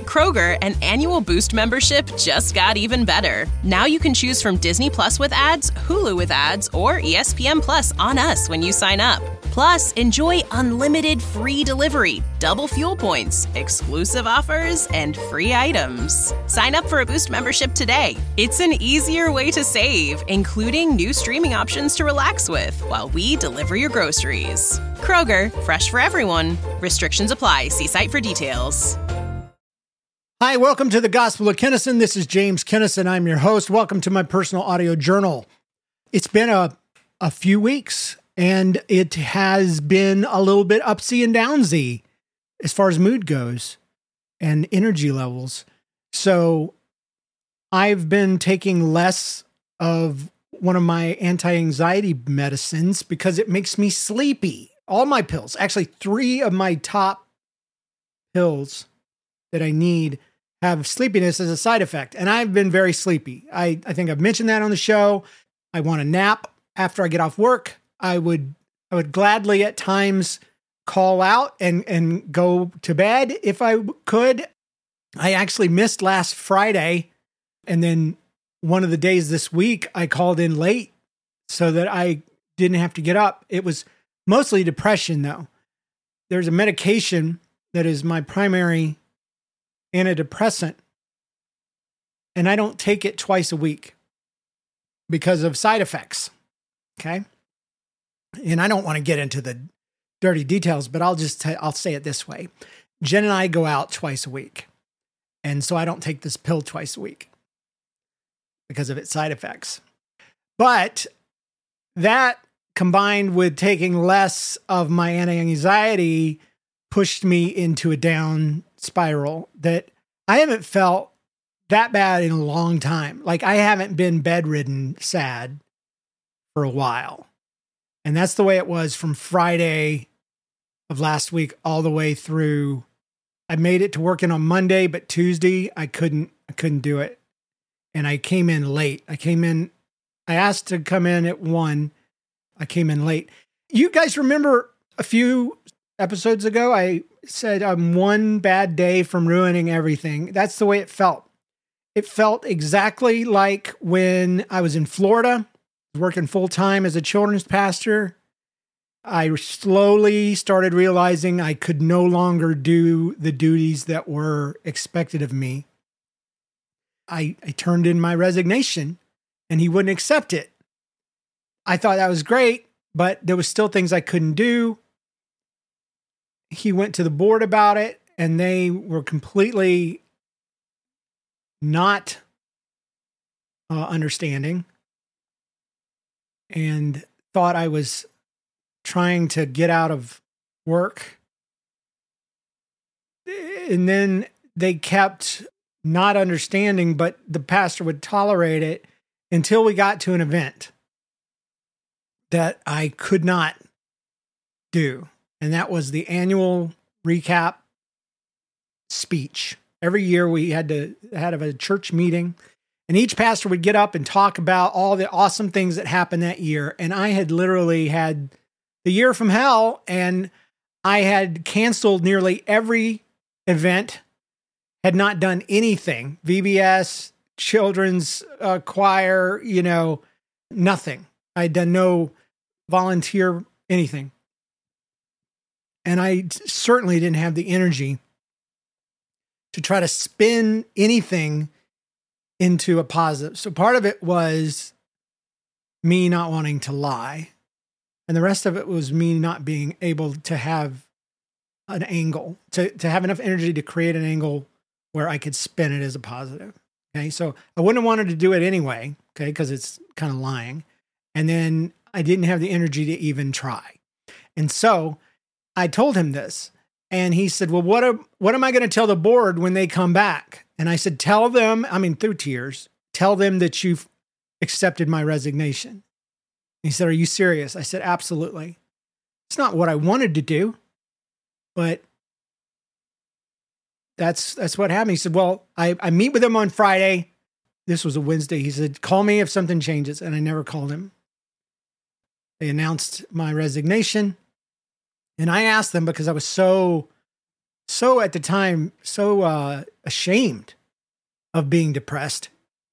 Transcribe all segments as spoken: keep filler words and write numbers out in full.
Kroger, an annual Boost membership just got even better. Now you can choose from Disney Plus with ads, Hulu with ads, or E S P N Plus on us when you sign up. Plus, enjoy unlimited free delivery, double fuel points, exclusive offers, and free items. Sign up for a Boost membership today. It's an easier way to save, including new streaming options to relax with while we deliver your groceries. Kroger, fresh for everyone. Restrictions apply. See site for details. Hi, welcome to the Gospel of Kennison. This is James Kennison. I'm your host. Welcome to my personal audio journal. It's been a, a few weeks, and it has been a little bit upsy and downsy as far as mood goes and energy levels. So I've been taking less of one of my anti-anxiety medicines because it makes me sleepy. All my pills, actually three of my top pills that I need have sleepiness as a side effect. And I've been very sleepy. I, I think I've mentioned that on the show. I want a nap after I get off work. I would I would gladly at times call out and, and go to bed if I could. I actually missed last Friday. And then one of the days this week, I called in late so that I didn't have to get up. It was mostly depression, though. There's a medication that is my primary antidepressant, and I don't take it twice a week because of side effects. Okay. And I don't want to get into the dirty details, but I'll just, i I'll say it this way. Jen and I go out twice a week. And so I don't take this pill twice a week because of its side effects. But that combined with taking less of my anti-anxiety pushed me into a down spiral that I haven't felt that bad in a long time. Like I haven't been bedridden sad for a while. And that's the way it was from Friday of last week all the way through. I made it to working on Monday, but Tuesday I couldn't, I couldn't do it. And I came in late. I came in, I asked to come in at one. I came in late. You guys remember a few episodes ago, I said I'm one bad day from ruining everything. That's the way it felt. It felt exactly like when I was in Florida, working full-time as a children's pastor. I slowly started realizing I could no longer do the duties that were expected of me. I, I turned in my resignation and he wouldn't accept it. I thought that was great, but there was still things I couldn't do. He went to the board about it and they were completely not uh, understanding and thought I was trying to get out of work. And then they kept not understanding, but the pastor would tolerate it until we got to an event that I could not do. And that was the annual recap speech. Every year we had to had a church meeting and each pastor would get up and talk about all the awesome things that happened that year. And I had literally had the year from hell and I had canceled nearly every event, had not done anything. V B S, children's uh, choir, you know, nothing. I'd done no volunteer anything. And I certainly didn't have the energy to try to spin anything into a positive. So part of it was me not wanting to lie. And the rest of it was me not being able to have an angle, to, to have enough energy to create an angle where I could spin it as a positive. Okay. So I wouldn't have wanted to do it anyway. Okay. Because it's kind of lying. And then I didn't have the energy to even try. And so I told him this and he said, well, what, am, what am I going to tell the board when they come back? And I said, tell them, I mean, through tears, tell them that you've accepted my resignation. He said, are you serious? I said, absolutely. It's not what I wanted to do, but that's, that's what happened. He said, well, I, I meet with him on Friday. This was a Wednesday. He said, call me if something changes. And I never called him. They announced my resignation. And I asked them because I was so, so at the time, so uh, ashamed of being depressed,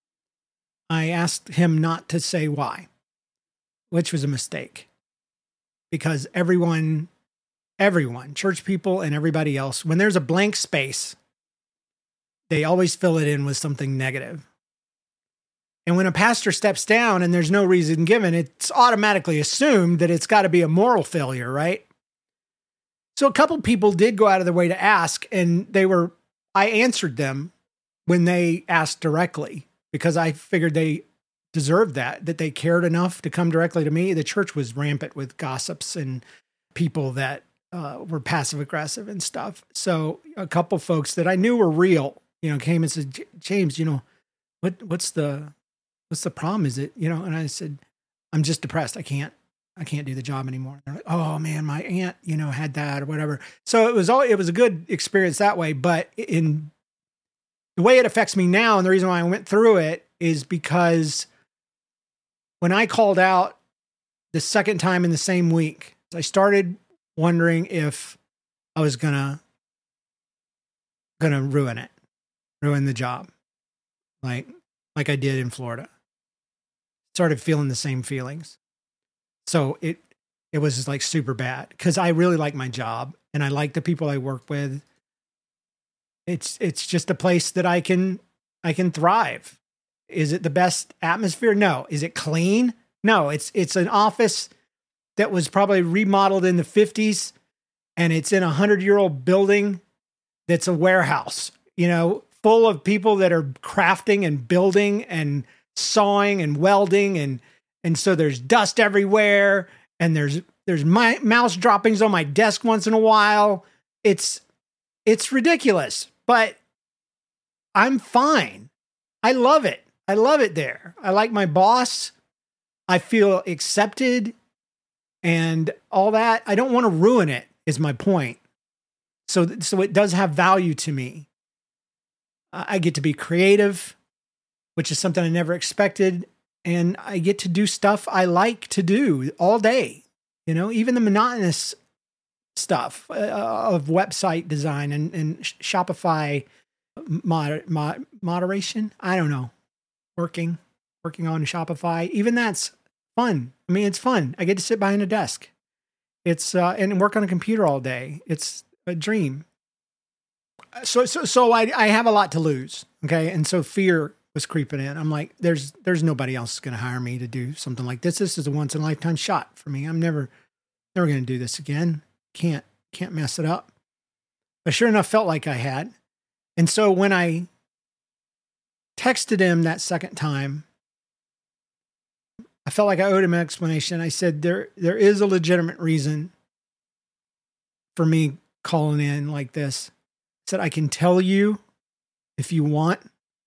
I asked him not to say why, which was a mistake. Because everyone, everyone, church people and everybody else, when there's a blank space, they always fill it in with something negative. And when a pastor steps down and there's no reason given, it's automatically assumed that it's got to be a moral failure, right? So a couple people did go out of their way to ask, and they were, I answered them when they asked directly, because I figured they deserved that, that they cared enough to come directly to me. The church was rampant with gossips and people that uh, were passive aggressive and stuff. So a couple folks that I knew were real, you know, came and said, James, you know, what, what's the, what's the problem? Is it, you know, and I said, I'm just depressed. I can't, I can't do the job anymore. They're like, oh man, my aunt, you know, had that or whatever. So it was all, it was a good experience that way. But in the way it affects me now, and the reason why I went through it is because when I called out the second time in the same week, I started wondering if I was gonna, gonna ruin it, ruin the job, like, like I did in Florida. Started feeling the same feelings. So it, it was like super bad because I really like my job and I like the people I work with. It's, it's just a place that I can, I can thrive. Is it the best atmosphere? No. Is it clean? No, it's, it's an office that was probably remodeled in the fifties and it's in a hundred year old building. That's a warehouse, you know, full of people that are crafting and building and sawing and welding. And, and so there's dust everywhere and there's, there's my mouse droppings on my desk once in a while. It's, it's ridiculous, but I'm fine. I love it. I love it there. I like my boss. I feel accepted and all that. I don't want to ruin it is my point. So, so it does have value to me. I get to be creative, which is something I never expected. And I get to do stuff I like to do all day. You know, even the monotonous stuff uh, of website design and, and Shopify mod, mod, moderation. I don't know. Working, working on Shopify. Even that's fun. I mean, it's fun. I get to sit behind a desk. It's, uh, and work on a computer all day. It's a dream. So, so, so I, I have a lot to lose. Okay. And so fear was creeping in. I'm like, there's, there's nobody else going to hire me to do something like this. This is a once in a lifetime shot for me. I'm never, never going to do this again. Can't, can't mess it up. But sure enough, felt like I had. And so when I texted him that second time, I felt like I owed him an explanation. I said, there, there is a legitimate reason for me calling in like this. I said, I can tell you if you want,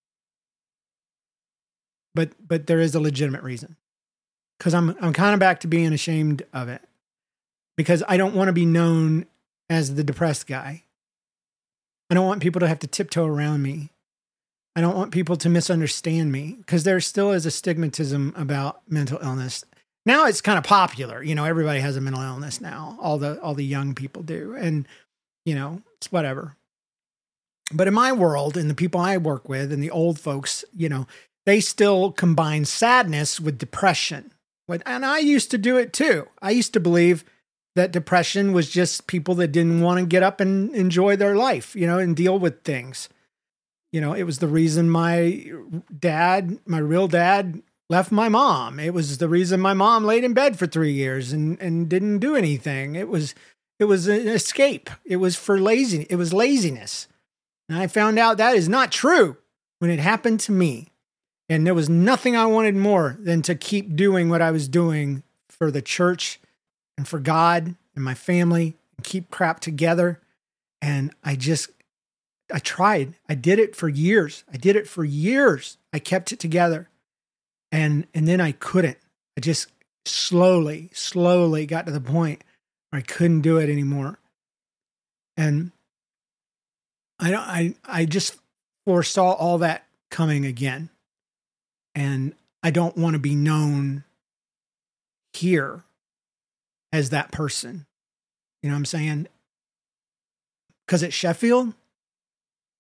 but, but there is a legitimate reason. Cause I'm, I'm kind of back to being ashamed of it because I don't want to be known as the depressed guy. I don't want people to have to tiptoe around me. I don't want people to misunderstand me because there still is a stigmatism about mental illness. Now it's kind of popular. You know, everybody has a mental illness now. All the, all the young people do. And, you know, it's whatever. But in my world and the people I work with and the old folks, you know, they still combine sadness with depression. And I used to do it too. I used to believe that depression was just people that didn't want to get up and enjoy their life, you know, and deal with things. You know, it was the reason my dad, my real dad, left my mom. It was the reason my mom laid in bed for three years and, and didn't do anything. It was, it was an escape. It was for lazy. It was laziness. And I found out that is not true when it happened to me. And there was nothing I wanted more than to keep doing what I was doing for the church and for God and my family and keep crap together. And I just, I tried. I did it for years. I did it for years. I kept it together. And, and then I couldn't. I just slowly, slowly got to the point where I couldn't do it anymore. And I don't, I, I just foresaw all that coming again. And I don't want to be known here as that person. You know what I'm saying? Because at Sheffield,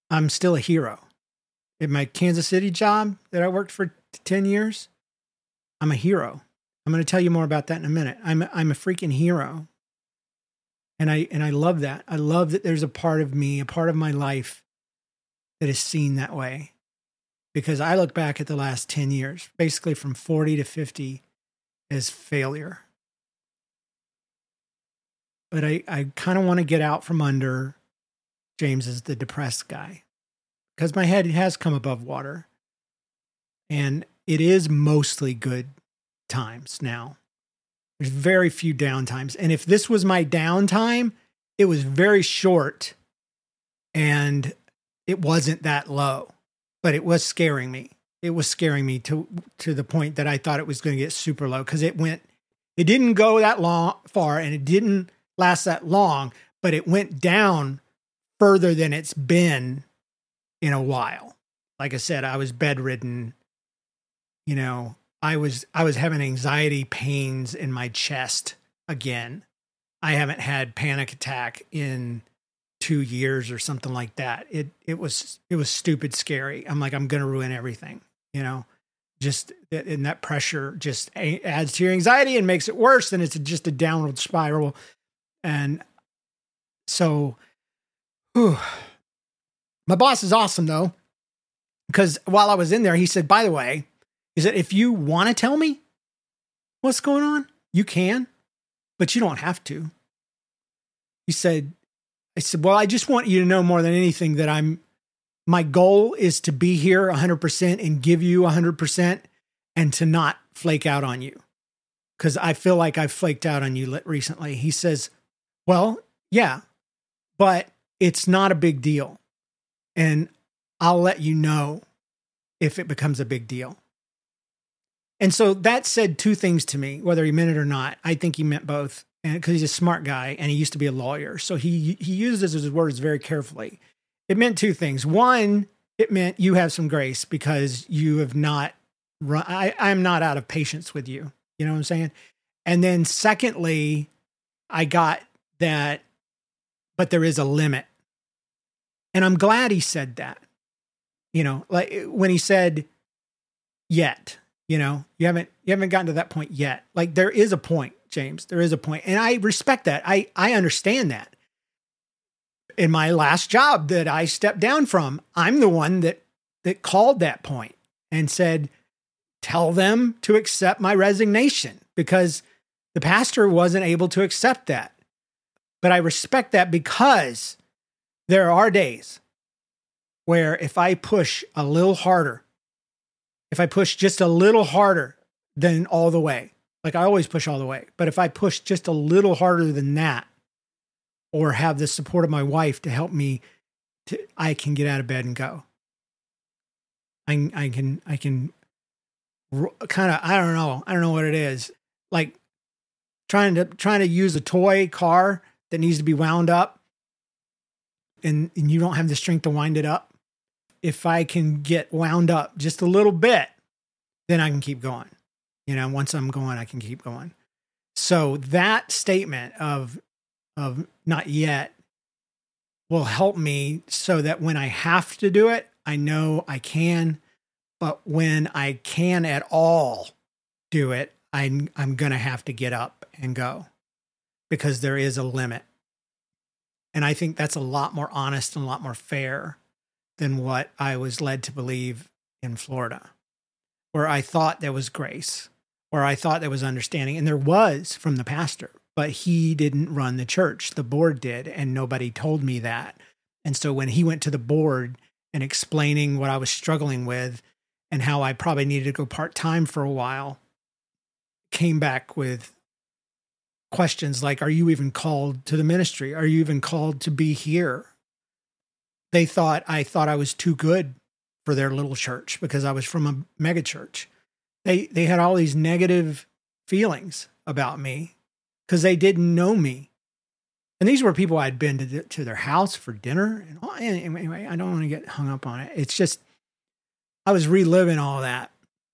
I'm still a hero. In my Kansas City job that I worked for ten years, I'm a hero. I'm going to tell you more about that in a minute. I'm a, I'm a freaking hero. And I and I love that. I love that there's a part of me, a part of my life that is seen that way. Because I look back at the last ten years, basically from forty to fifty, as failure. But I, I kind of want to get out from under James as the depressed guy. Because my head has come above water. And it is mostly good times now. There's very few down times. And if this was my downtime, it was very short. And it wasn't that low. But it was scaring me. It was scaring me to to the point that I thought it was going to get super low. Because it went, it didn't go that long far. And it didn't last that long. But it went down further than it's been in a while. Like I said, I was bedridden. You know, I was I was having anxiety pains in my chest again. I haven't had panic attack in two years or something like that. It it was it was stupid scary. I'm like, I'm gonna ruin everything. You know, just and that pressure just adds to your anxiety and makes it worse. And it's just a downward spiral. And so, whew. My boss is awesome, though, because while I was in there, he said, by the way, he said, if you want to tell me what's going on, you can, but you don't have to. He said, I said, well, I just want you to know more than anything that I'm, my goal is to be here one hundred percent and give you one hundred percent and to not flake out on you. Because I feel like I've flaked out on you recently. He says, well, yeah, but it's not a big deal. And I'll let you know if it becomes a big deal. And so that said two things to me, whether he meant it or not. I think he meant both, and because he's a smart guy and he used to be a lawyer. So he he uses his words very carefully. It meant two things. One, it meant you have some grace because you have not run. I, I'm not out of patience with you. You know what I'm saying? And then secondly, I got that, but there is a limit. And I'm glad he said that, you know, like when he said yet, you know, you haven't, you haven't gotten to that point yet. Like there is a point, James, there is a point. And I respect that. I, I understand that. In my last job that I stepped down from, I'm the one that, that called that point and said, tell them to accept my resignation because the pastor wasn't able to accept that. But I respect that because there are days where if I push a little harder, if I push just a little harder than all the way, like I always push all the way, but if I push just a little harder than that, or have the support of my wife to help me, to, I can get out of bed and go. I, I can, I can kind of, I don't know, I don't know what it is. Like trying to, trying to use a toy car that needs to be wound up. And, and you don't have the strength to wind it up. If I can get wound up just a little bit, then I can keep going. You know, once I'm going, I can keep going. So that statement of, of not yet will help me so that when I have to do it, I know I can. But when I can at all do it, I'm, I'm going to have to get up and go because there is a limit. And I think that's a lot more honest and a lot more fair than what I was led to believe in Florida, where I thought there was grace, where I thought there was understanding. And there was from the pastor, but he didn't run the church. The board did, and nobody told me that. And so when he went to the board and explaining what I was struggling with and how I probably needed to go part-time for a while, came back with questions like, are you even called to the ministry? Are you even called to be here? They thought I thought I was too good for their little church because I was from a mega church. They they had all these negative feelings about me because they didn't know me. And these were people I'd been to, to their house for dinner. And all, anyway, I don't want to get hung up on it. It's just, I was reliving all that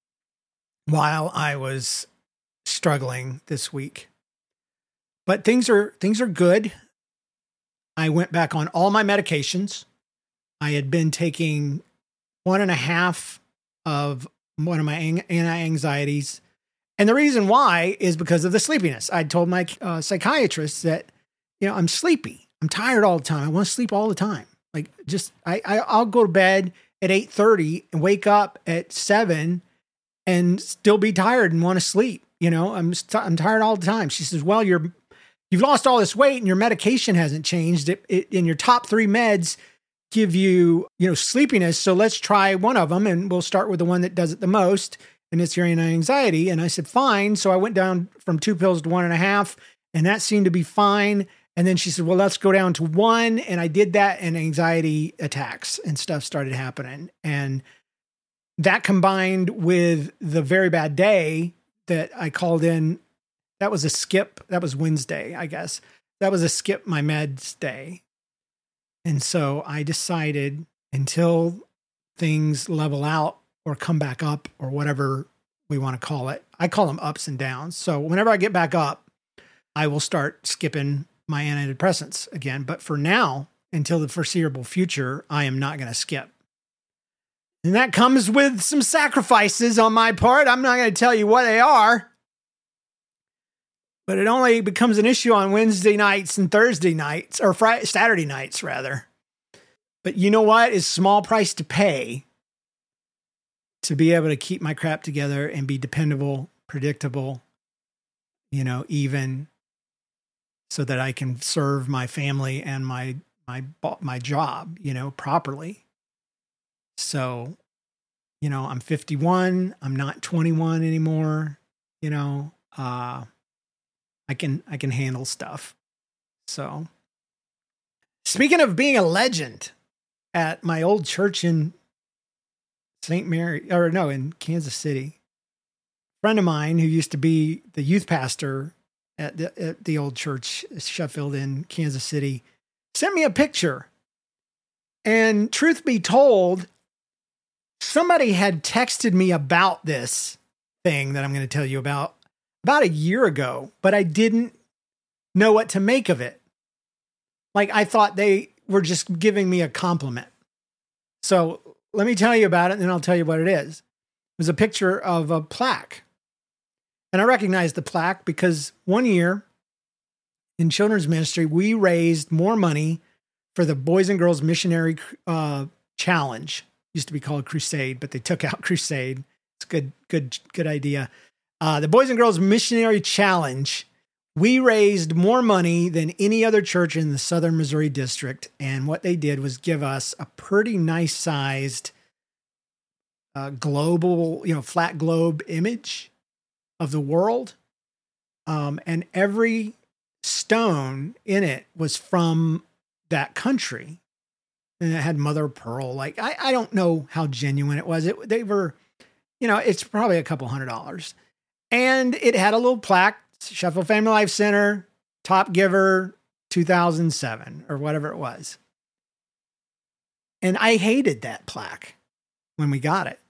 while I was struggling this week. But things are things are good. I went back on all my medications. I had been taking one and a half of one of my anti-anxieties. And the reason why is because of the sleepiness. I told my uh, psychiatrist that, you know, I'm sleepy. I'm tired all the time. I want to sleep all the time. Like just, I, I I'll go to bed at eight thirty and wake up at seven and still be tired and want to sleep. You know, I'm, I'm tired all the time. She says, well, you're, you've lost all this weight and your medication hasn't changed. It, it, and your top three meds give you, you know, sleepiness. So let's try one of them and we'll start with the one that does it the most. And it's your anxiety. And I said, fine. So I went down from two pills to one and a half, and that seemed to be fine. And then she said, well, let's go down to one. And I did that, and anxiety attacks and stuff started happening. And that combined with the very bad day that I called in, that was a skip. That was Wednesday, I guess. That was a skip my meds day. And so I decided until things level out or come back up or whatever we want to call it, I call them ups and downs. So whenever I get back up, I will start skipping my antidepressants again. But for now, until the foreseeable future, I am not going to skip. And that comes with some sacrifices on my part. I'm not going to tell you what they are. But it only becomes an issue on Wednesday nights and Thursday nights, or Friday, Saturday nights, rather. But you know what? It's a small price to pay to be able to keep my crap together and be dependable, predictable, you know, even, so that I can serve my family and my my my job, you know, properly. So, you know, I'm fifty-one. I'm not twenty-one anymore. You know, uh, I can I can handle stuff. So, speaking of being a legend, at my old church in Saint Mary, or no, in Kansas City, a friend of mine who used to be the youth pastor at the, at the old church, Sheffield in Kansas City, sent me a picture. And truth be told, somebody had texted me about this thing that I'm going to tell you about about a year ago, but I didn't know what to make of it. Like, I thought they were just giving me a compliment. So let me tell you about it, and then I'll tell you what it is. It was a picture of a plaque. And I recognized the plaque because one year in children's ministry, we raised more money for the Boys and Girls Missionary uh, Challenge. It used to be called Crusade, but they took out Crusade. It's a good, good, good idea. Uh, the Boys and Girls Missionary Challenge, we raised more money than any other church in the Southern Missouri District. And what they did was give us a pretty nice sized uh, global, you know, flat globe image of the world. Um, and every stone in it was from that country. And it had mother of pearl. Like, I, I don't know how genuine it was. It, they were, you know, it's probably a couple hundred dollars. And it had a little plaque, Sheffield Family Life Center, top giver, two thousand seven, or whatever it was. And I hated that plaque when we got it.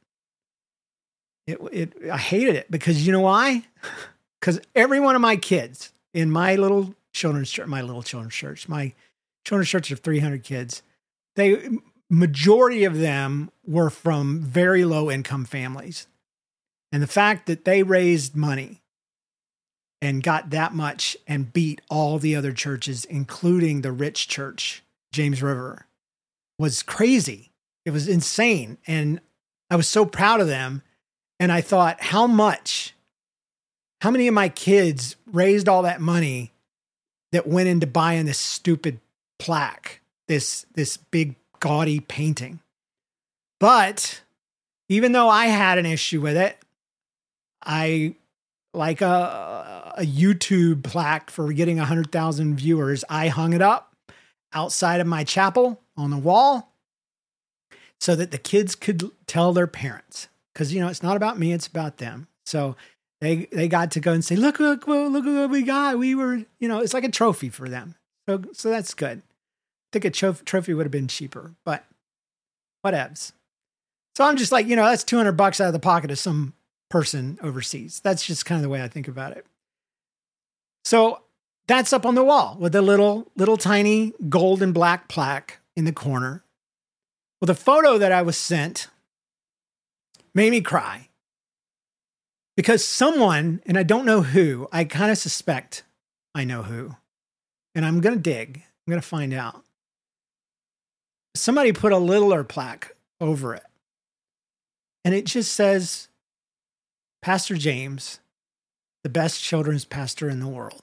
It, it I hated it because you know why? Because every one of my kids in my little children's church, my little children's church, my children's church of three hundred kids, they majority of them were from very low income families. And the fact that they raised money and got that much and beat all the other churches, including the rich church, James River, was crazy. It was insane. And I was so proud of them. And I thought, how much, how many of my kids raised all that money that went into buying this stupid plaque, this, this big gaudy painting? But even though I had an issue with it, I, like a, a YouTube plaque for getting one hundred thousand viewers, I hung it up outside of my chapel on the wall so that the kids could tell their parents. Because, you know, it's not about me, it's about them. So they they got to go and say, look, look, look what we got. We were, you know, it's like a trophy for them. So so that's good. I think a tro- trophy would have been cheaper, but whatevs. So I'm just like, you know, that's two hundred bucks out of the pocket of some person overseas. That's just kind of the way I think about it. So that's up on the wall with a little, little tiny gold and black plaque in the corner. Well, the photo that I was sent made me cry because someone, and I don't know who, I kind of suspect I know who, and I'm going to dig. I'm going to find out. Somebody put a littler plaque over it, and it just says, Pastor James, the best children's pastor in the world.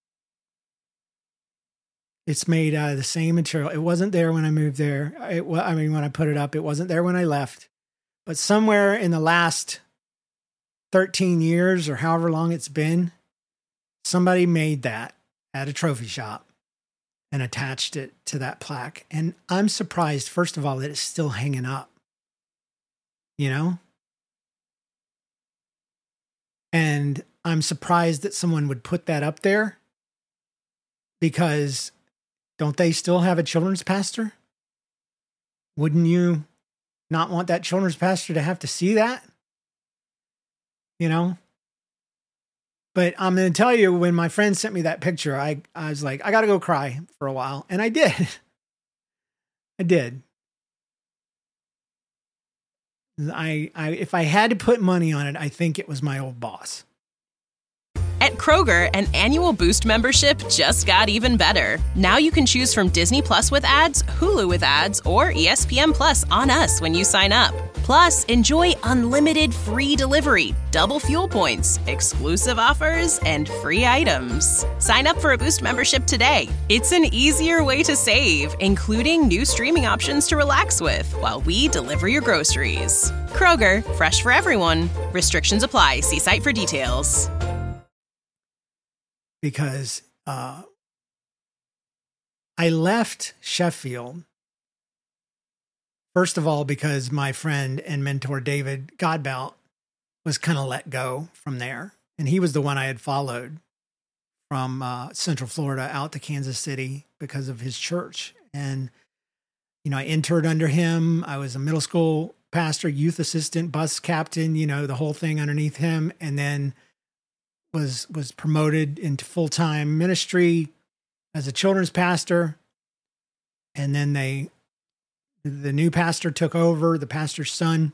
It's made out of the same material. It wasn't there when I moved there. It, I mean, when I put it up, it wasn't there when I left. But somewhere in the last thirteen years or however long it's been, somebody made that at a trophy shop and attached it to that plaque. And I'm surprised, first of all, that it's still hanging up. You know? And I'm surprised that someone would put that up there because don't they still have a children's pastor? Wouldn't you not want that children's pastor to have to see that? You know? But I'm going to tell you, when my friend sent me that picture, I, I was like, I got to go cry for a while. And I did. I did. I, I, if I had to put money on it, I think it was my old boss. At Kroger, an annual Boost membership just got even better. Now you can choose from Disney Plus with ads, Hulu with ads, or E S P N Plus on us when you sign up. Plus, enjoy unlimited free delivery, double fuel points, exclusive offers, and free items. Sign up for a Boost membership today. It's an easier way to save, including new streaming options to relax with while we deliver your groceries. Kroger, fresh for everyone. Restrictions apply. See site for details. Because uh, I left Sheffield, first of all, because my friend and mentor, David Godbout, was kind of let go from there. And he was the one I had followed from uh, Central Florida out to Kansas City because of his church. And, you know, I interned under him. I was a middle school pastor, youth assistant, bus captain, you know, the whole thing underneath him. And then was was promoted into full-time ministry as a children's pastor. And then they, the new pastor took over, the pastor's son.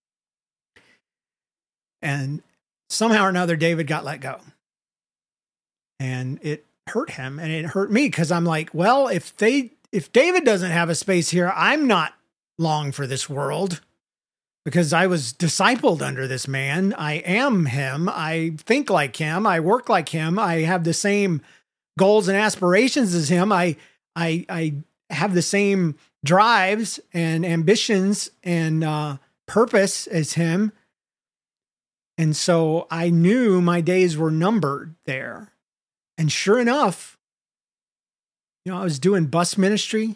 And somehow or another, David got let go. And it hurt him, and it hurt me because I'm like, well, if they, if David doesn't have a space here, I'm not long for this world. Because I was discipled under this man. I am him. I think like him. I work like him. I have the same goals and aspirations as him. I I I have the same drives and ambitions and uh, purpose as him. And so I knew my days were numbered there. And sure enough, you know, I was doing bus ministry,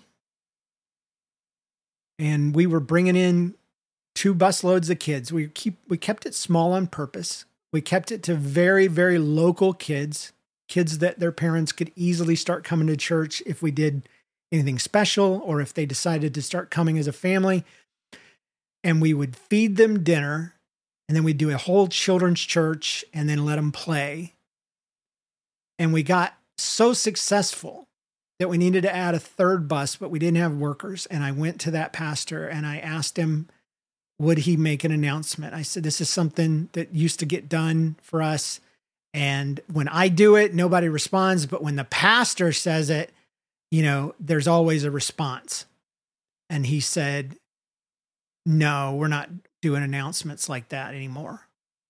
and we were bringing in two bus loads of kids. We keep we kept it small on purpose. We kept it to very, very local kids, kids that their parents could easily start coming to church if we did anything special or if they decided to start coming as a family. And we would feed them dinner, and then we'd do a whole children's church and then let them play. And we got so successful that we needed to add a third bus, but we didn't have workers. And I went to that pastor and I asked him, would he make an announcement? I said, this is something that used to get done for us. And when I do it, nobody responds. But when the pastor says it, you know, there's always a response. And he said, no, we're not doing announcements like that anymore.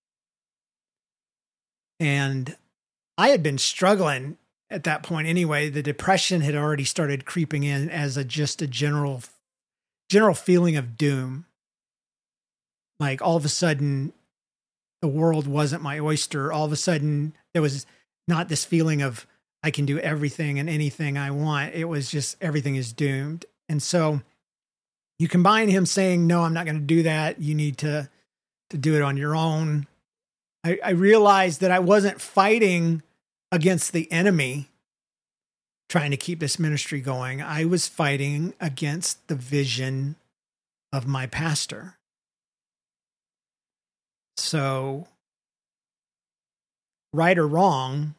And I had been struggling at that point anyway. The depression had already started creeping in as a just a general, general feeling of doom. Like all of a sudden, the world wasn't my oyster. All of a sudden, there was not this feeling of I can do everything and anything I want. It was just everything is doomed. And so you combine him saying, no, I'm not going to do that. You need to, to do it on your own. I, I realized that I wasn't fighting against the enemy trying to keep this ministry going. I was fighting against the vision of my pastor. So, right or wrong,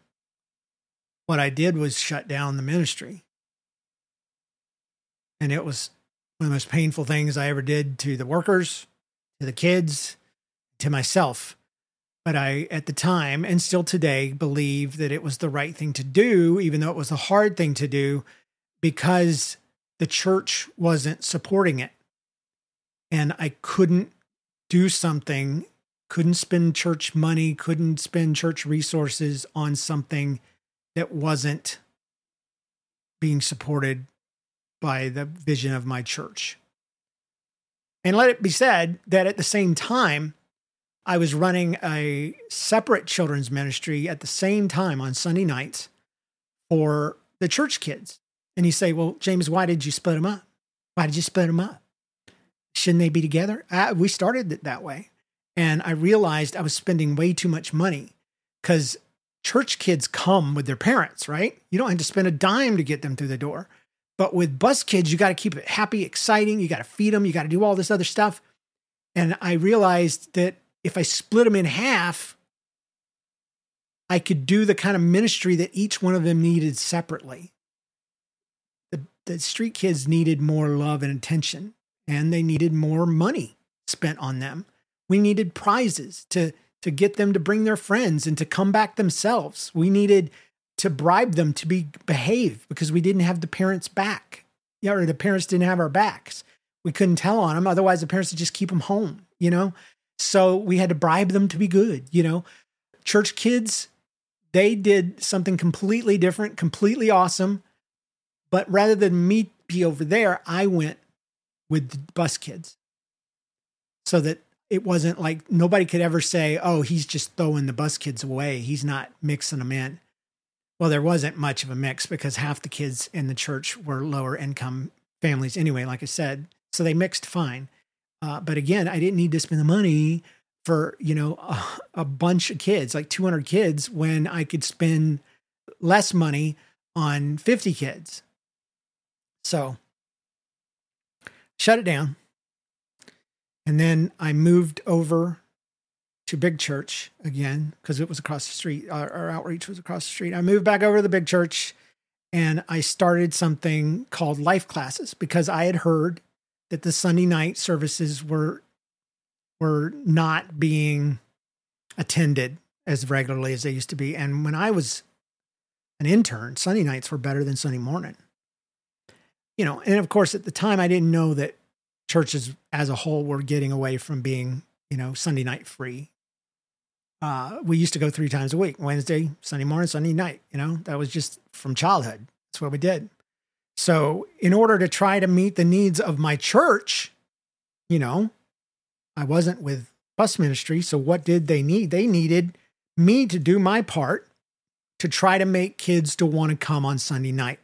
what I did was shut down the ministry. And it was one of the most painful things I ever did to the workers, to the kids, to myself. But I, at the time, and still today, believe that it was the right thing to do, even though it was a hard thing to do, because the church wasn't supporting it. And I couldn't do something, couldn't spend church money, couldn't spend church resources on something that wasn't being supported by the vision of my church. And let it be said that at the same time, I was running a separate children's ministry at the same time on Sunday nights for the church kids. And you say, well, James, why did you split them up? Why did you split them up? Shouldn't they be together? Uh, we started it that way. And I realized I was spending way too much money because church kids come with their parents, right? You don't have to spend a dime to get them through the door. But with bus kids, you got to keep it happy, exciting. You got to feed them. You got to do all this other stuff. And I realized that if I split them in half, I could do the kind of ministry that each one of them needed separately. The, the street kids needed more love and attention, and they needed more money spent on them. We needed prizes to, to get them to bring their friends and to come back themselves. We needed to bribe them to be behave because we didn't have the parents' back. Yeah, or the parents didn't have our backs. We couldn't tell on them. Otherwise, the parents would just keep them home, you know? So we had to bribe them to be good, you know? Church kids, they did something completely different, completely awesome. But rather than me be over there, I went with the bus kids so that it wasn't like nobody could ever say, oh, he's just throwing the bus kids away. He's not mixing them in. Well, there wasn't much of a mix because half the kids in the church were lower income families anyway, like I said. So they mixed fine. Uh, but again, I didn't need to spend the money for, you know, a, a bunch of kids, like two hundred kids, when I could spend less money on fifty kids. So shut it down. And then I moved over to Big Church again, because it was across the street. Our, our outreach was across the street. I moved back over to the Big Church and I started something called Life Classes because I had heard that the Sunday night services were, were not being attended as regularly as they used to be. And when I was an intern, Sunday nights were better than Sunday morning. You know, and of course, at the time, I didn't know that churches as a whole were getting away from being, you know, Sunday night free. Uh, we used to go three times a week, Wednesday, Sunday morning, Sunday night, you know, that was just from childhood. That's what we did. So in order to try to meet the needs of my church, you know, I wasn't with bus ministry. So what did they need? They needed me to do my part to try to make kids to want to come on Sunday night.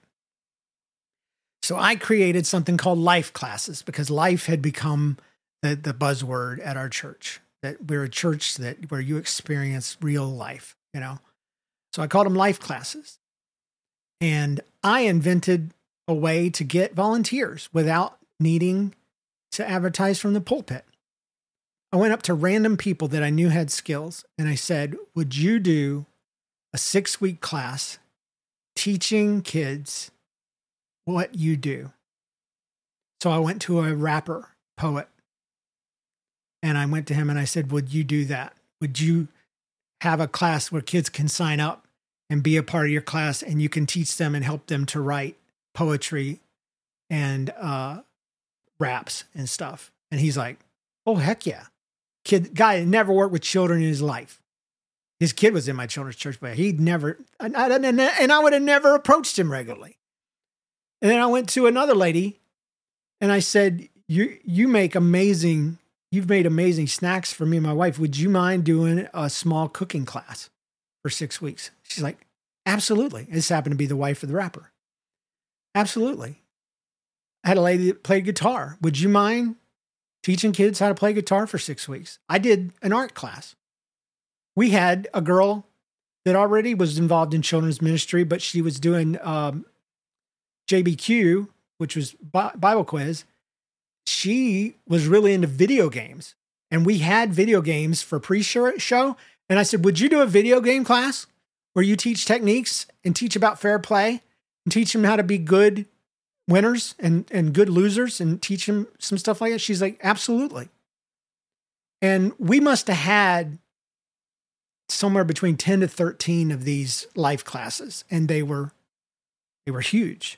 So I created something called Life Classes because life had become the, the buzzword at our church, that we're a church that where you experience real life, you know? So I called them Life Classes. And I invented a way to get volunteers without needing to advertise from the pulpit. I went up to random people that I knew had skills and I said, would you do a six-week class teaching kids what you do? So I went to a rapper, poet, and I went to him and I said, would you do that? Would you have a class where kids can sign up and be a part of your class and you can teach them and help them to write poetry and uh, raps and stuff? And he's like, oh, heck yeah. Kid, guy had never worked with children in his life. His kid was in my children's church, but he'd never, and I, and I would have never approached him regularly. And then I went to another lady and I said, you, you make amazing, you've made amazing snacks for me and my wife. Would you mind doing a small cooking class for six weeks? She's like, absolutely. This happened to be the wife of the rapper. Absolutely. I had a lady that played guitar. Would you mind teaching kids how to play guitar for six weeks? I did an art class. We had a girl that already was involved in children's ministry, but she was doing um, J B Q, which was Bible quiz. She was really into video games. And we had video games for pre-show. And I said, would you do a video game class where you teach techniques and teach about fair play and teach them how to be good winners and, and good losers and teach them some stuff like that? She's like, absolutely. And we must have had somewhere between ten to thirteen of these life classes. And they were, they were huge.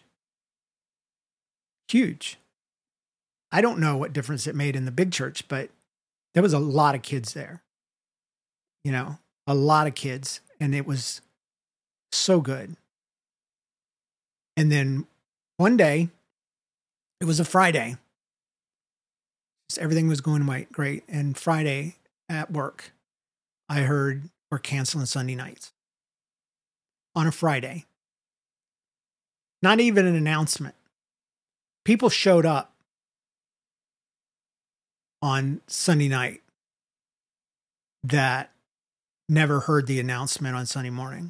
Huge. I don't know what difference it made in the big church, but there was a lot of kids there. You know, a lot of kids. And it was so good. And then one day, it was a Friday. Everything was going great. And Friday at work, I heard we're canceling Sunday nights. On a Friday. Not even an announcement. People showed up on Sunday night that never heard the announcement on Sunday morning.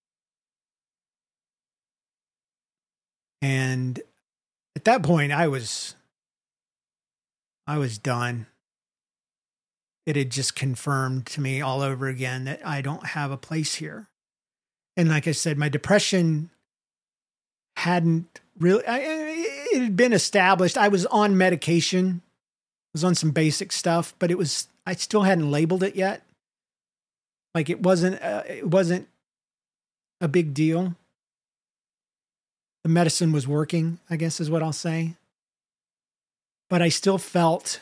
And at that point, I was, I was done. It had just confirmed to me all over again that I don't have a place here. And like I said, my depression hadn't really, I, it had been established. I was on medication. I was on some basic stuff, but it was, I still hadn't labeled it yet. Like it wasn't, uh, it wasn't a big deal. The medicine was working, I guess is what I'll say. But I still felt,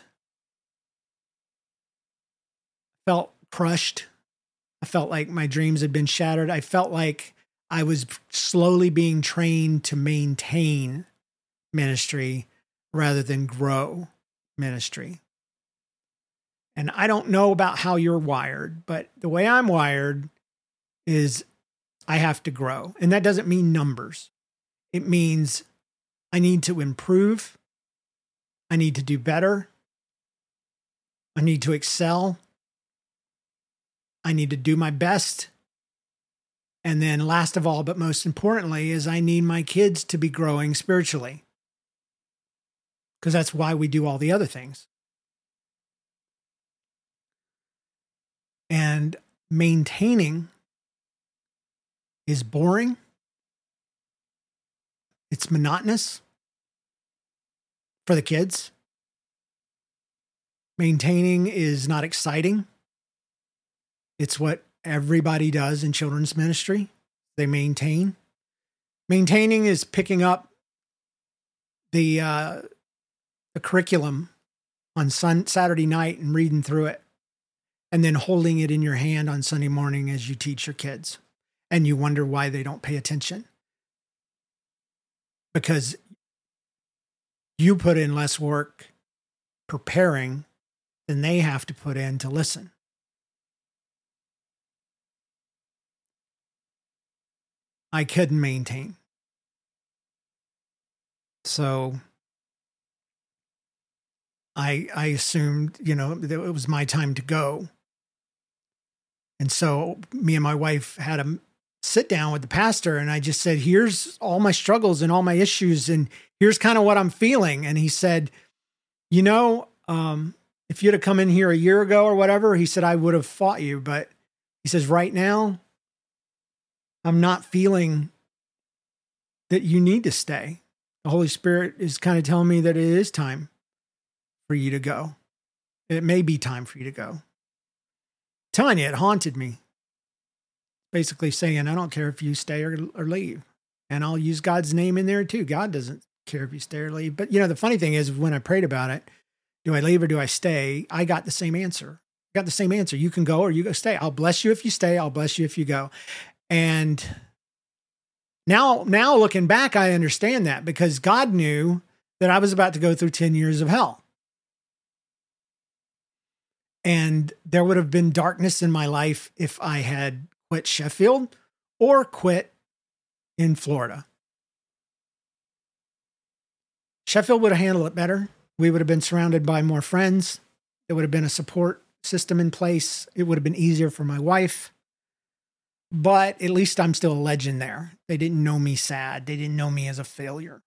felt crushed. I felt like my dreams had been shattered. I felt like I was slowly being trained to maintain ministry rather than grow ministry. And I don't know about how you're wired, but the way I'm wired is I have to grow. And that doesn't mean numbers. It means I need to improve. I need to do better. I need to excel. I need to do my best. And then last of all, but most importantly, is I need my kids to be growing spiritually. Because that's why we do all the other things. And maintaining is boring. It's monotonous for the kids. Maintaining is not exciting. It's what everybody does in children's ministry. They maintain. Maintaining is picking up the uh, the curriculum on sun, Saturday night and reading through it, and then holding it in your hand on Sunday morning as you teach your kids. And you wonder why they don't pay attention. Because you put in less work preparing than they have to put in to listen. I couldn't maintain. So I I assumed, you know, that it was my time to go. And so me and my wife had a sit down with the pastor, and I just said, here's all my struggles and all my issues, and here's kind of what I'm feeling. And he said, you know, um, if you'd have come in here a year ago or whatever, he said, I would have fought you. But he says, right now, I'm not feeling that you need to stay. The Holy Spirit is kind of telling me that it is time for you to go. It may be time for you to go. I'm telling you, it haunted me. Basically saying, I don't care if you stay or, or leave. And I'll use God's name in there too. God doesn't care if you stay or leave. But, you know, the funny thing is when I prayed about it, do I leave or do I stay? I got the same answer. I got the same answer. You can go or you go stay. I'll bless you if you stay. I'll bless you if you go. And now, now looking back, I understand that because God knew that I was about to go through ten years of hell. And there would have been darkness in my life if I had quit Sheffield or quit in Florida. Sheffield would have handled it better. We would have been surrounded by more friends. There would have been a support system in place. It would have been easier for my wife. But at least I'm still a legend there. They didn't know me sad. They didn't know me as a failure.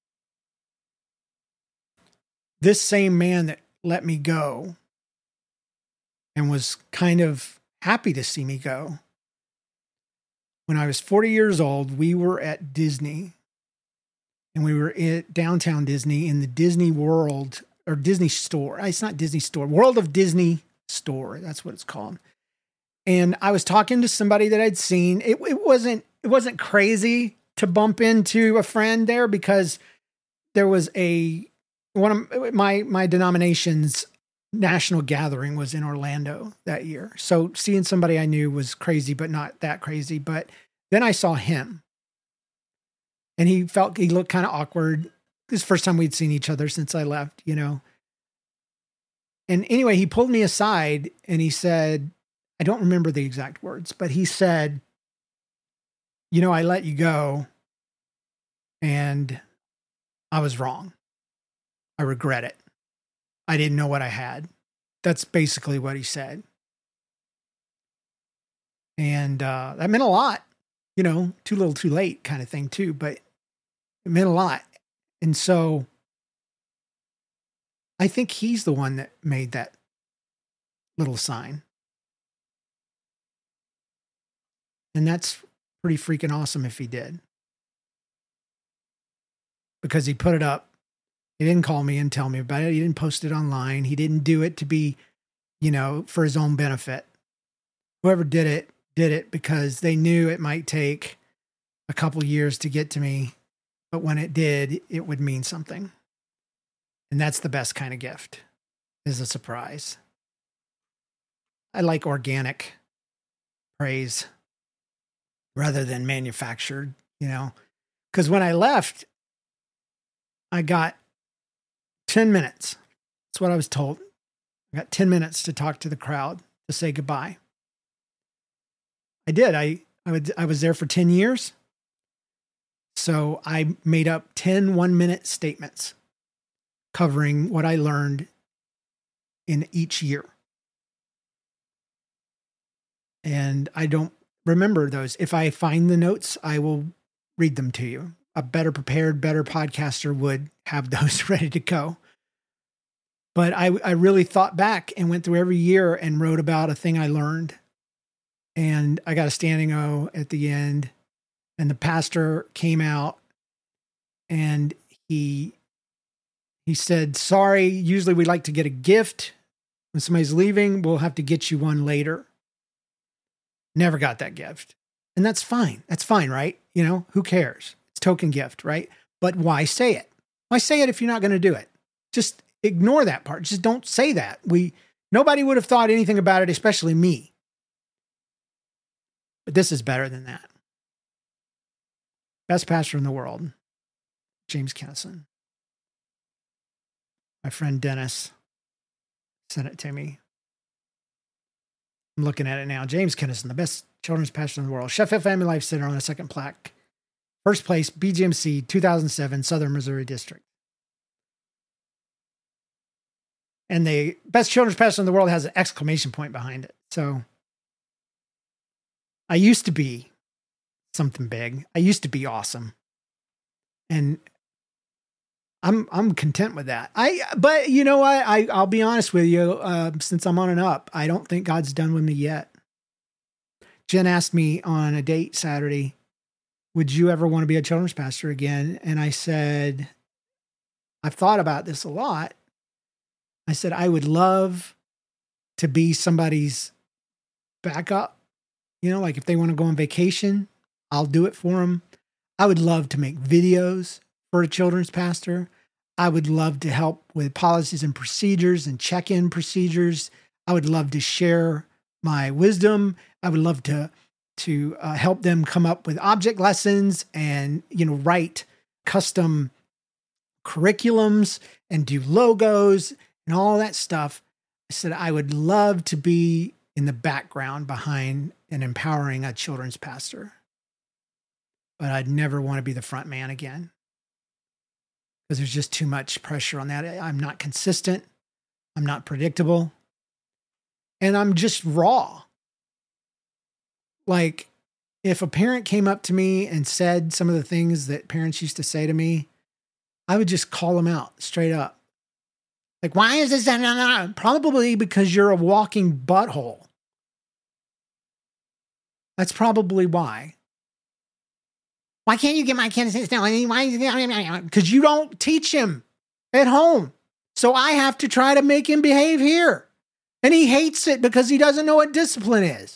This same man that let me go and was kind of happy to see me go. When I was forty years old, we were at Disney and we were at downtown Disney in the Disney World or Disney Store. It's not Disney Store, World of Disney Store. That's what it's called. And I was talking to somebody that I'd seen. It, it wasn't it wasn't crazy to bump into a friend there because there was a one of my my denomination's national gathering was in Orlando that year. So seeing somebody I knew was crazy, but not that crazy. But then I saw him, and he felt he looked kind of awkward. This is the first time we'd seen each other since I left, you know. And anyway, he pulled me aside and he said, I don't remember the exact words, but he said, you know, I let you go and I was wrong. I regret it. I didn't know what I had. That's basically what he said. And uh, that meant a lot, you know, too little, too late kind of thing too, but it meant a lot. And so I think he's the one that made that little sign. And that's pretty freaking awesome if he did. Because he put it up. He didn't call me and tell me about it. He didn't post it online. He didn't do it to be, you know, for his own benefit. Whoever did it, did it because they knew it might take a couple years to get to me. But when it did, it would mean something. And that's the best kind of gift, is a surprise. I like organic praise rather than manufactured, you know, because when I left, I got ten minutes. That's what I was told. I got ten minutes to talk to the crowd to say goodbye. I did. I, I, would, I was there for ten years. So I made up ten one-minute statements covering what I learned in each year. And I don't remember those. If I find the notes, I will read them to you. A better prepared, better podcaster would have those ready to go. But I, I really thought back and went through every year and wrote about a thing I learned. And I got a standing O at the end. And the pastor came out and he he said, sorry, usually we like to get a gift. When somebody's leaving, we'll have to get you one later. Never got that gift. And that's fine. That's fine, right? You know, who cares? It's token gift, right? But why say it? Why say it if you're not going to do it? Just ignore that part. Just don't say that. We nobody would have thought anything about it, especially me. But this is better than that. Best pastor in the world, James Kennison. My friend Dennis sent it to me. I'm looking at it now. James Kennison, the best children's pastor in the world. Sheffield Family Life Center on the second plaque. First place, B G M C, two thousand seven, Southern Missouri District. And the best children's pastor in the world has an exclamation point behind it. So I used to be something big. I used to be awesome. And I'm I'm content with that. I but you know what? I, I I'll be honest with you. Uh, since I'm on and up, I don't think God's done with me yet. Jen asked me on a date Saturday, "Would you ever want to be a children's pastor again?" And I said, "I've thought about this a lot." I said, "I would love to be somebody's backup. You know, like if they want to go on vacation, I'll do it for them. I would love to make videos for a children's pastor. I would love to help with policies and procedures and check-in procedures. I would love to share my wisdom. I would love to to uh, help them come up with object lessons and, you know, write custom curriculums and do logos and all that stuff." I said, I would love to be in the background behind and empowering a children's pastor. But I'd never want to be the front man again. Because there's just too much pressure on that. I'm not consistent. I'm not predictable. And I'm just raw. Like, if a parent came up to me and said some of the things that parents used to say to me, I would just call them out straight up. Like, why is this? Probably because you're a walking butthole. That's probably why. Why can't you get my kid to sit down? Because you don't teach him at home. So I have to try to make him behave here. And he hates it because he doesn't know what discipline is.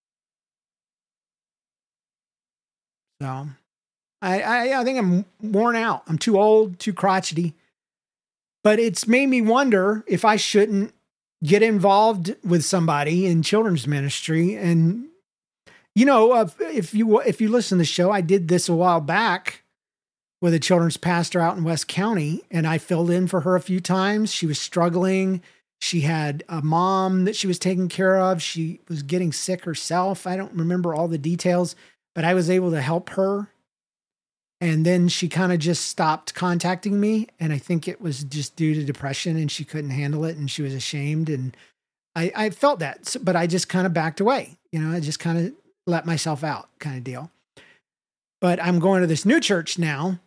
So I, I, I think I'm worn out. I'm too old, too crotchety. But it's made me wonder if I shouldn't get involved with somebody in children's ministry. And, you know, uh, if you if you listen to the show, I did this a while back with a children's pastor out in West County, and I filled in for her a few times. She was struggling. She had a mom that she was taking care of. She was getting sick herself. I don't remember all the details, but I was able to help her. And then she kind of just stopped contacting me. And I think it was just due to depression and she couldn't handle it and she was ashamed. And I, I felt that, but I just kind of backed away. You know, I just kind of let myself out kind of deal. But I'm going to this new church now.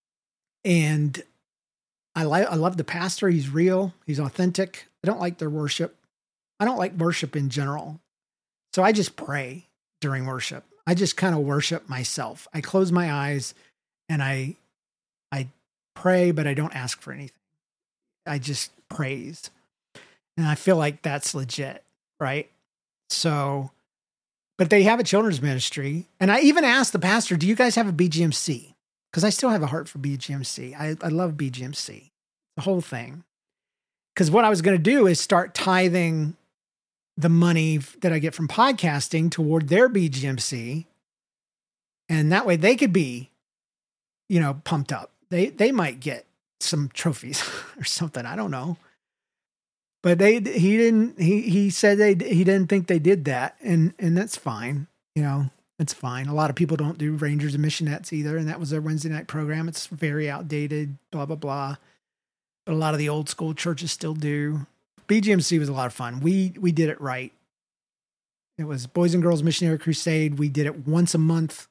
And I like, I love the pastor. He's real. He's authentic. I don't like their worship. I don't like worship in general. So I just pray during worship. I just kind of worship myself. I close my eyes and I, I pray, but I don't ask for anything. I just praise. And I feel like that's legit, right? So, but they have a children's ministry. And I even asked the pastor, do you guys have a B G M C? Because I still have a heart for B G M C. I, I love B G M C, the whole thing. Because what I was going to do is start tithing the money that I get from podcasting toward their B G M C. And that way they could be, you know, pumped up. They they might get some trophies or something. I don't know. But they he didn't he he said they he didn't think they did that, and and that's fine. You know, it's fine. A lot of people don't do Rangers and Missionettes either, and that was their Wednesday night program. It's very outdated, blah blah blah. But a lot of the old school churches still do. B G M C was a lot of fun. We we did it right. It was Boys and Girls Missionary Crusade. We did it once a month.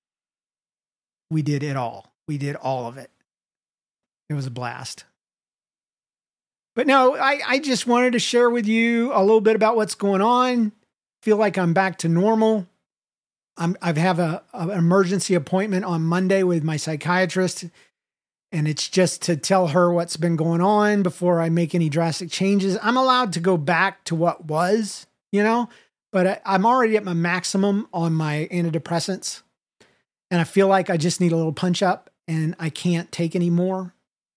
We did it all. We did all of it. It was a blast. But no, I, I just wanted to share with you a little bit about what's going on. Feel like I'm back to normal. I'm, I have a, a, an emergency appointment on Monday with my psychiatrist. And it's just to tell her what's been going on before I make any drastic changes. I'm allowed to go back to what was, you know, but I, I'm already at my maximum on my antidepressants. And I feel like I just need a little punch up and I can't take any more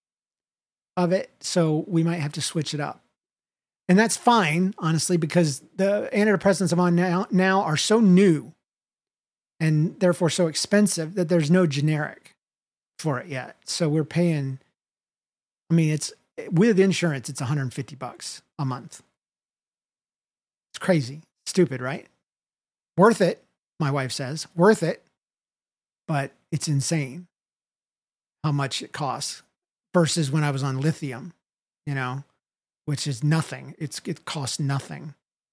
of it. So we might have to switch it up. And that's fine, honestly, because the antidepressants I'm on now, now are so new and therefore so expensive that there's no generic for it yet. So we're paying, I mean, it's with insurance, it's one hundred fifty bucks a month. It's crazy. Stupid, right? Worth it, my wife says. Worth it. But it's insane how much it costs versus when I was on lithium, you know, which is nothing. It's it costs nothing.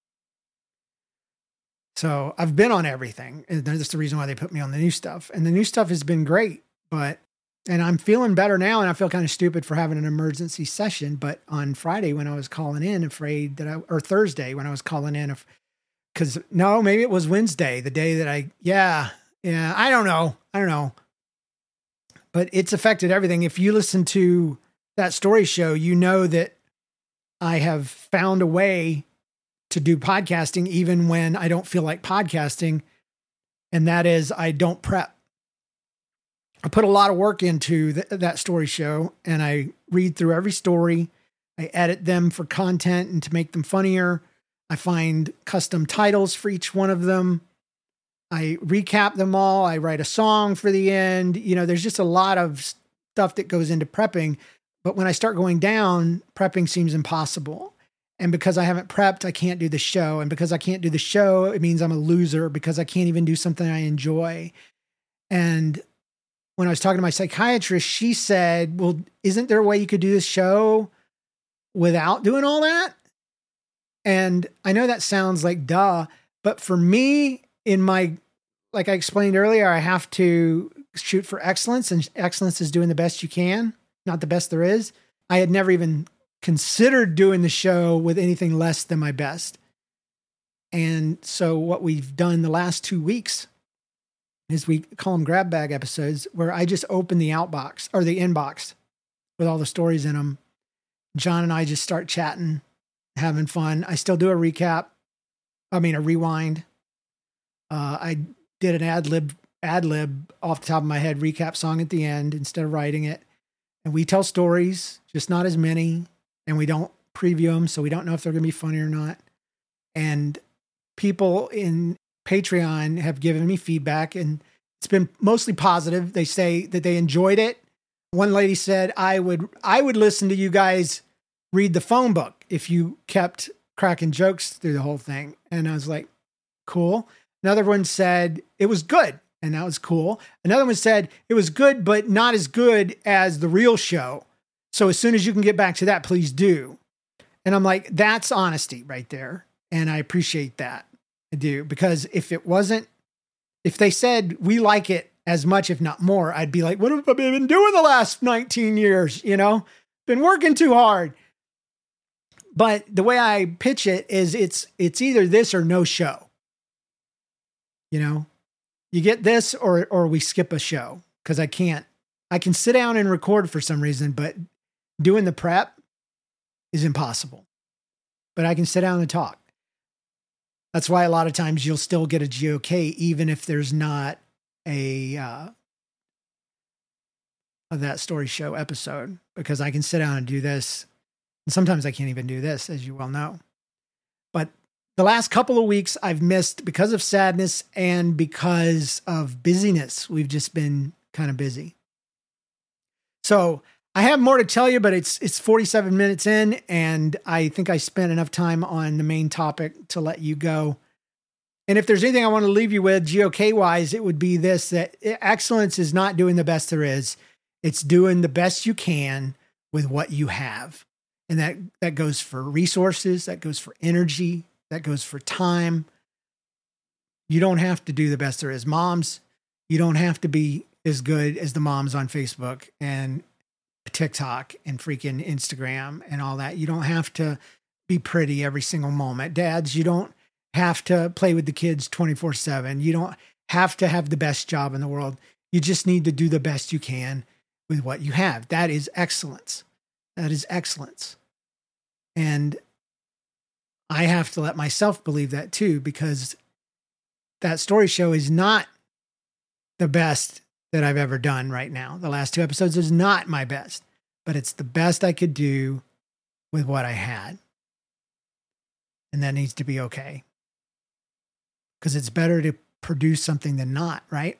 So I've been on everything. And that's the reason why they put me on the new stuff. And the new stuff has been great, but and I'm feeling better now, and I feel kind of stupid for having an emergency session. But on Friday when I was calling in, afraid that I, or Thursday when I was calling in, because no, maybe it was Wednesday, the day that I, yeah, yeah, I don't know. I don't know. But it's affected everything. If you listen to that story show, you know that I have found a way to do podcasting even when I don't feel like podcasting. And that is I don't prep. I put a lot of work into th- that story show, and I read through every story. I edit them for content and to make them funnier. I find custom titles for each one of them. I recap them all. I write a song for the end. You know, there's just a lot of stuff that goes into prepping. But when I start going down, prepping seems impossible. And because I haven't prepped, I can't do the show. And because I can't do the show, it means I'm a loser because I can't even do something I enjoy. And when I was talking to my psychiatrist, she said, well, isn't there a way you could do this show without doing all that? And I know that sounds like duh, but for me, in my, like I explained earlier, I have to shoot for excellence, and excellence is doing the best you can, not the best there is. I had never even considered doing the show with anything less than my best. And so what we've done the last two weeks as we call them grab bag episodes, where I just open the outbox or the inbox with all the stories in them. John and I just start chatting, having fun. I still do a recap. I mean, a rewind. Uh, I did an ad lib, ad lib off the top of my head recap song at the end instead of writing it. And we tell stories, just not as many. And we don't preview them, so we don't know if they're going to be funny or not. And people in Patreon have given me feedback, and it's been mostly positive. They say that they enjoyed it. One lady said, I would I would listen to you guys read the phone book if you kept cracking jokes through the whole thing. And I was like, cool. Another one said it was good, and that was cool. Another one said it was good, but not as good as the real show. So as soon as you can get back to that, please do. And I'm like, that's honesty right there. And I appreciate that. I do. Because if it wasn't, if they said we like it as much, if not more, I'd be like, what have I been doing the last nineteen years? You know, been working too hard. But the way I pitch it is it's, it's either this or no show. You know, you get this or, or we skip a show, because I can't, I can sit down and record for some reason, but doing the prep is impossible. But I can sit down and talk. That's why a lot of times you'll still get a G O K, even if there's not a, uh, a That Story Show episode, because I can sit down and do this. And sometimes I can't even do this, as you well know. But the last couple of weeks I've missed because of sadness and because of busyness. We've just been kind of busy. So I have more to tell you, but it's it's forty-seven minutes in, and I think I spent enough time on the main topic to let you go. And if there's anything I want to leave you with, G O K-wise, it would be this, that excellence is not doing the best there is. It's doing the best you can with what you have. And that, that goes for resources, that goes for energy, that goes for time. You don't have to do the best there is. Moms, you don't have to be as good as the moms on Facebook and TikTok and freaking Instagram and all that. You don't have to be pretty every single moment. Dads, you don't have to play with the kids twenty-four seven. You don't have to have the best job in the world. You just need to do the best you can with what you have. That is excellence. That is excellence. And I have to let myself believe that too, because That Story Show is not the best that I've ever done right now. The last two episodes is not my best, but it's the best I could do with what I had. And that needs to be okay. Because it's better to produce something than not, right?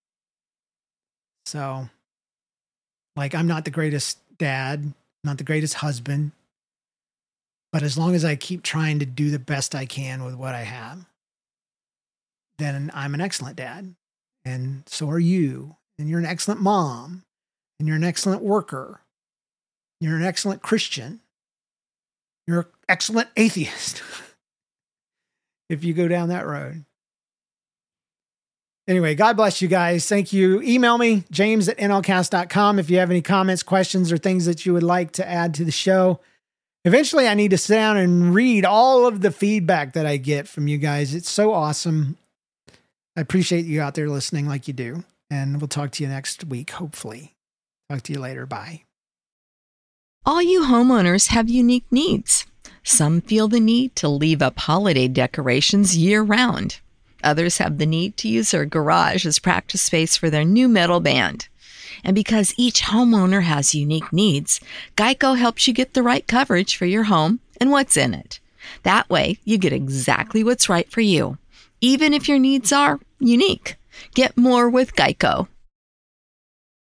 So, like, I'm not the greatest dad, not the greatest husband, but as long as I keep trying to do the best I can with what I have, then I'm an excellent dad. And so are you. And you're an excellent mom. And you're an excellent worker. You're an excellent Christian. You're an excellent atheist. If you go down that road. Anyway, God bless you guys. Thank you. Email me, james at n l cast dot com, if you have any comments, questions, or things that you would like to add to the show. Eventually, I need to sit down and read all of the feedback that I get from you guys. It's so awesome. I appreciate you out there listening like you do. And we'll talk to you next week, hopefully. Talk to you later. Bye. All you homeowners have unique needs. Some feel the need to leave up holiday decorations year-round. Others have the need to use their garage as practice space for their new metal band. And because each homeowner has unique needs, Geico helps you get the right coverage for your home and what's in it. That way, you get exactly what's right for you, even if your needs are unique. Get more with Geico.